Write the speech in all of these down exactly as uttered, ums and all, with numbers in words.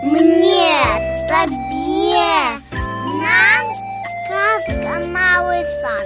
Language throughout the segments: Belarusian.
Мне, тебе, нам казка «Малый сан».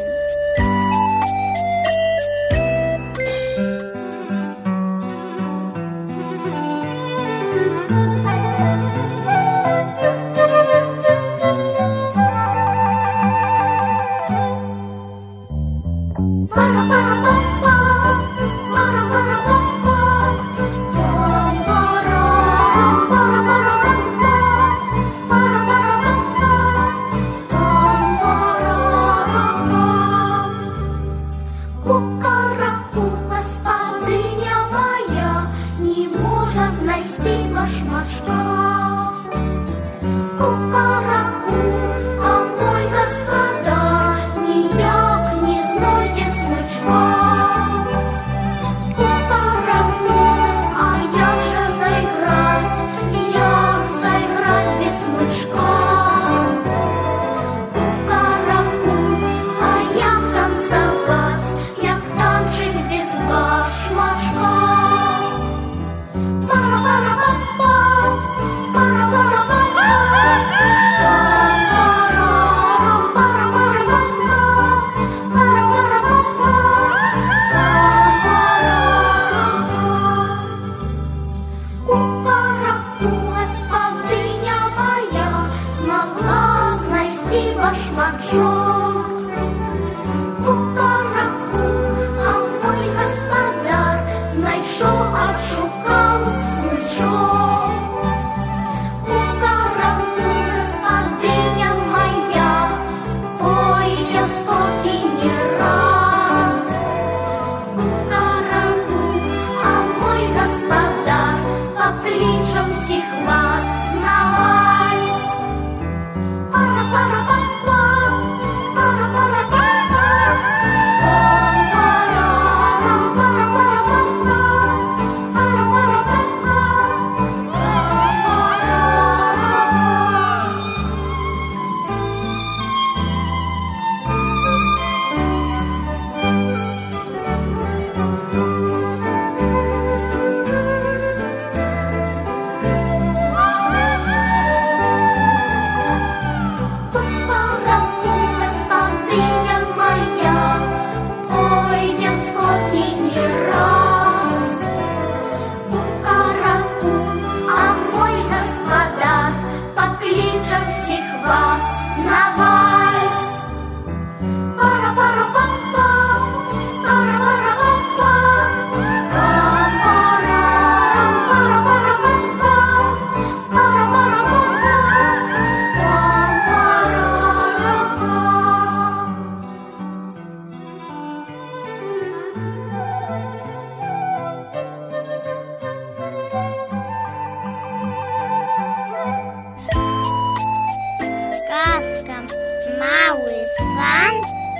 «Малый сан».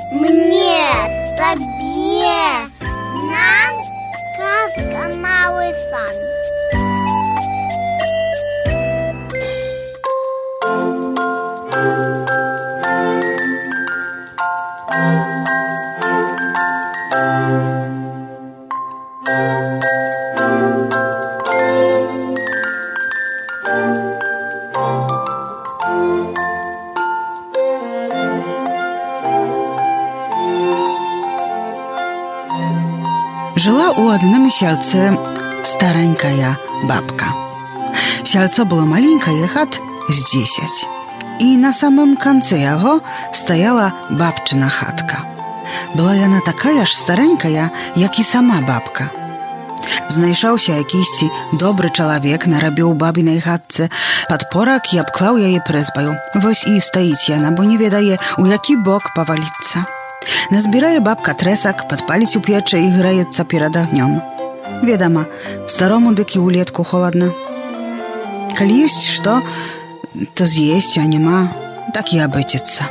Мне, тебе, нам казка «Малый сан». Жила у одном сялце старенькая бабка. Сялцо было маленькое, хат з дзесяць. І на самым канцы яго стаяла бабчына хатка. Была яна такая ж старенькая, як і сама бабка. Знайшоўся якісьці добры чалавек, нарабіў бабінай хатцы падпорак і абклаў яе прызбаю. Вось і стаіць яна, бо не ведае, у які бок паваліцца. Назбірае бабка трэсак, падпаліць у печы і грэецца перад агнём. Ведама, старому дык і ўлетку холадна. Калі ёсць што, то з'есць, а няма, так і абыціцца.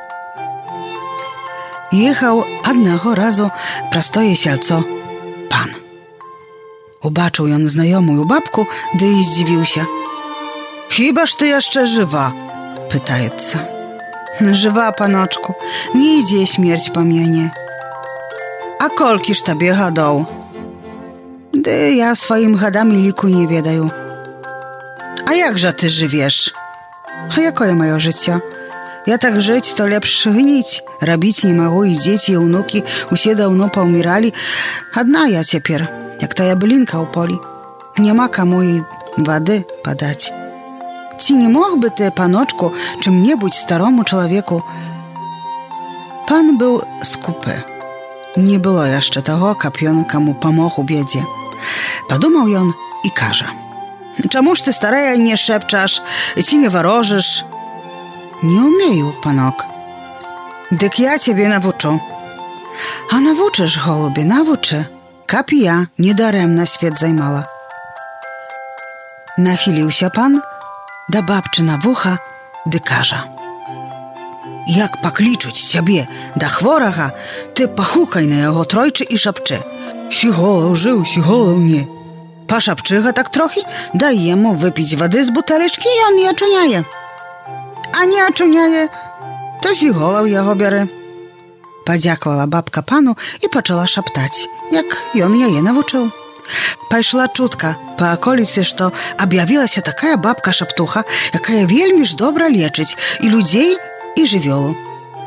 Ехаў аднаго разу праз тое сялцо пан. Убачыў ён знаёмую бабку, ды і здзівіўся. «Хіба ж ты яшчэ жыва?» – пытаецца. «Жыва, паночку, не ідзе смерць па мяне». «А колькі ж табе гадоў?» «Ды я сваім гадам і ліку не ведаю». A jakże ty żywiesz? A jakie moje życie? Ja tak żyć, to lepsze gnić. Robić nie mogу, i dzieci, i wnuki usie dawno poumierali. Одна ja ciepер, jak ta jablinka u poli. Nie ma komu i wody podać. Ci nie mógłby ty, panoczku, czym-niebudź staromu człowieku? Pan był skupy. Nie było jeszcze tego, kab on komu pomógł u biedzie. Podumał on i każe: Czemuż ty, stareja, nie szepczasz, ci nie warożysz? Nie umieju, panok. Dyk ja ciebie nawuczę. A nawuczysz, golubie, nawuczy. Kap i ja niedaremna świat zajmala. Nachylił się pan da babczy na wucha, dykarza. Jak pakliczuć ciebie, da chworacha, ty pachukaj na jego trojczy i szapczy. Sigolą żył, sigolą nie. Paszapczycha tak trochę, daj jemu wypić wody z buteleczki i on nie oczuniaje. A nie oczuniaje, to sigolą jego bierze. Подякувала babka panu i poczęła szaptać, jak on je nawuczył. Пошла чутка по околице, что объявилась такая бабка-шаптуха, якая вельмі ж добра лечыць і людзей, і жывёлу.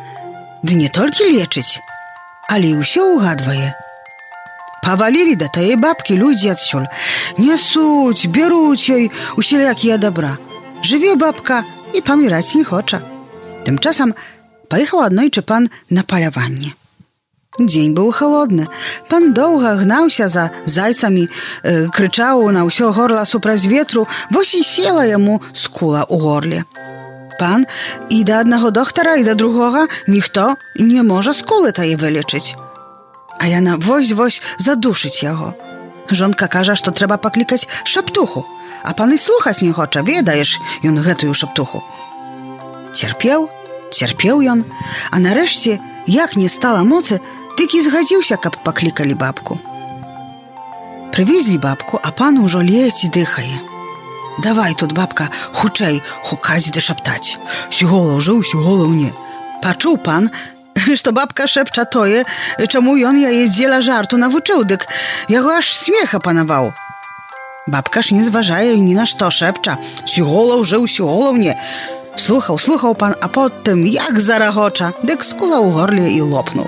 Ды не толькі лечыць, але і ўсё угадвае. Павалілі да тае бабкі людзі адсюль. Нясуць, бяруць ёй усялякія добра. Жыве бабка і паміраць не хоча. Тымчасам паехаў аднойчы пан на паляванне. Дзень быў халодны. Пан доўга гнаўся за зайцамі, э, крычаў на ўсё горла супраць ветру, вось і села яму скула ў горле. Пан і да аднаго доктара, і да другога ніхто не можа скулы тае вылечыць. А яна вось-вось задушыць яго. Жонка кажа, што трэба паклікаць шаптуху, а пан і слухаць не хоча, ведаеш ён гэтую шаптуху. Цярпеў, цярпеў ён, а нарэшце, як не стала моцы, дык і згадзіўся, каб паклікалі бабку. Прывезлі бабку, а пан ужо ледзь дыхае. Давай тут, бабка, хутчэй хукаць ды шаптаць. Сіголаў жыў, сіголаў не. Пачуў пан, што бабка шэпча тое, чаму ён яе дзеля жарту навучыў, дык яго аж смех апанаваў. Бабка ж не зважае ні на што, шэпча: сіголаў жыў, сіголаў не. Слухаў, слухаў пан, а потым як зарагоча, дык скула ў горле і лопнуў.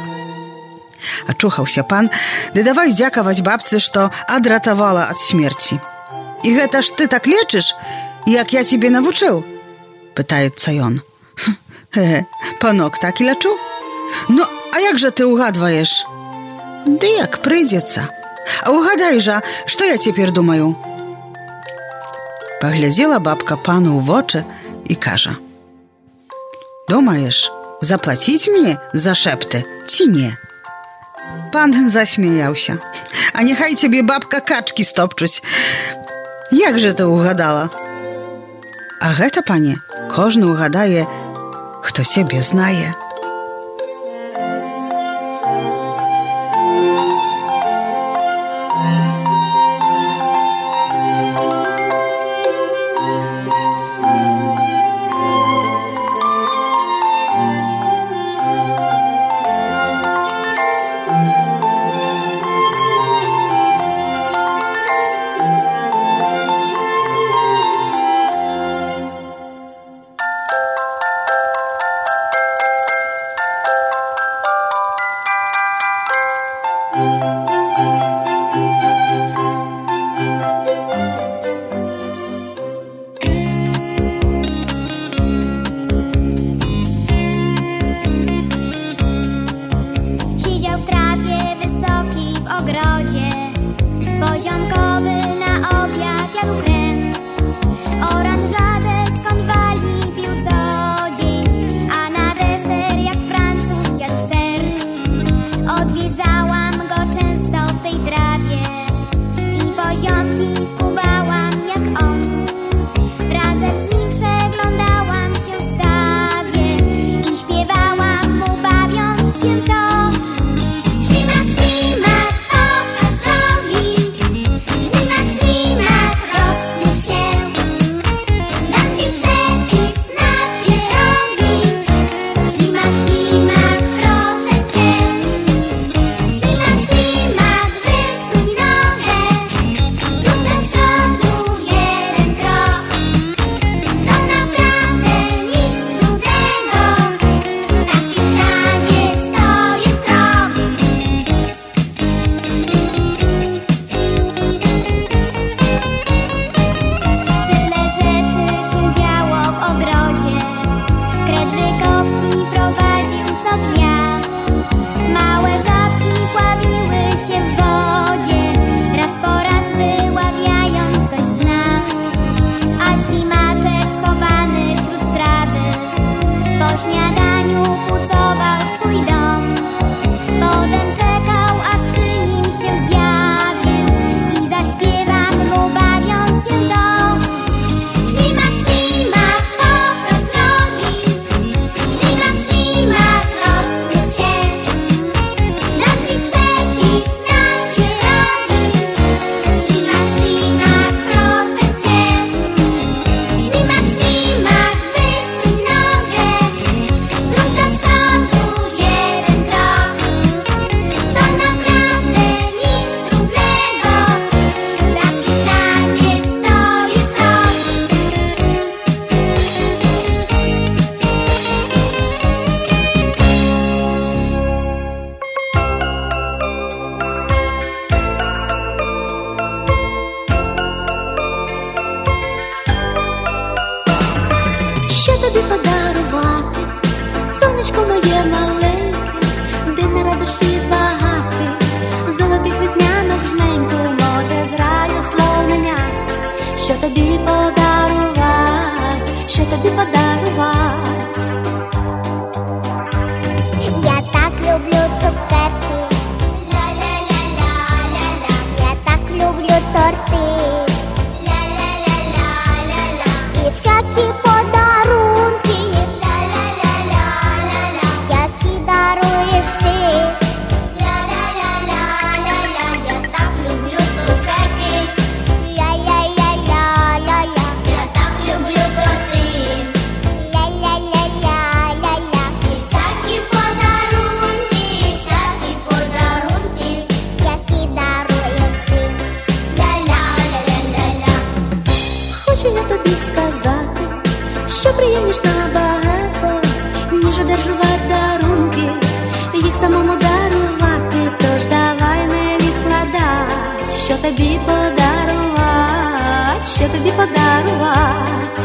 Ачухаўся пан, ды давай дзякаваць бабцы, што адратавала ад смерці. І гэта ж ты так лечыш, як я цябе навучыў? Пытаецца ён. Хе-хе, панок, так і лячу? Ну, а як жа ты угадваеш? Ды як прыйдзецца. А угадай жа, што я цяпер думаю? Паглядзела бабка пану ў вочы і кажа: думаеш, заплаціць мне за шэпты ці не? Пан засмяяўся. А няхай цябе бабка качкі стопчуць. Як же ты угадала? А гэта, пане, кожны угадае, хто сябе знае. тобі подарувати. Я так люблю цукерки. Ля-ля-ля-ля-ля-ля. Я так люблю торти. Ля-ля-ля-ля-ля-ля. І всякі подарунки. Ля-ля-ля-ля-ля-ля. Які даруєш ти. Ля-ля-ля-ля-ля-ля. Я так люблю цукерки. Ля-ля-ля-ля-ля-ля. Я так люблю торти. Ля-ля-ля-ля-ля-ля. І всякі подарунки, всякі подарунки, які даруєш ти. Ля-ля-ля-ля-ля-ля. Хочу я тобі сказати, що приємніш набагато, ніж одержувати дарунки, їх самому дарувати. Тож давай не відкладать, що тобі подарувати, що тобі подарувати.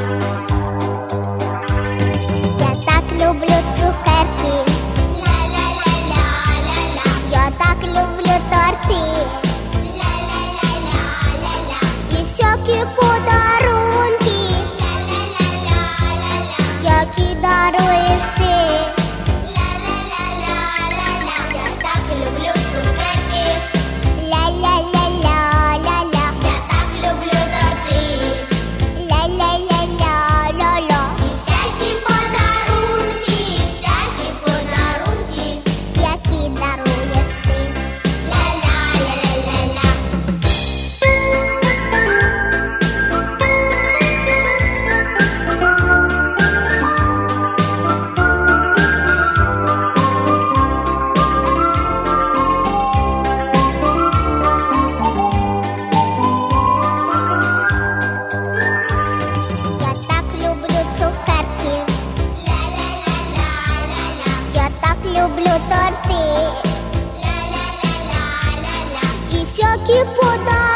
Я так люблю цукерки. Ля-ля-ля-ля-ля-ля. Я так люблю торти. Ля-ля-ля-ля-ля-ля. І всякі подарунки. Ля-ля-ля-ля-ля-ля. Які даруєш ти. Ля-ля-ля-ля-ля-ля. Я так люблю цукерки. Ля-ля-ля-ля-ля-ля. Я так люблю торти. Ля-ля-ля-ля-ля-ля. І всякі подарунки, всякі подарунки, які даруєш ти. Ля-ля-ля-ля-ля-ля. Я так люблю цукерки. Ля-ля-ля-ля-ля-ля. Я так люблю торти. Ля-ля-ля-ля-ля-ля. І всякі подарунки.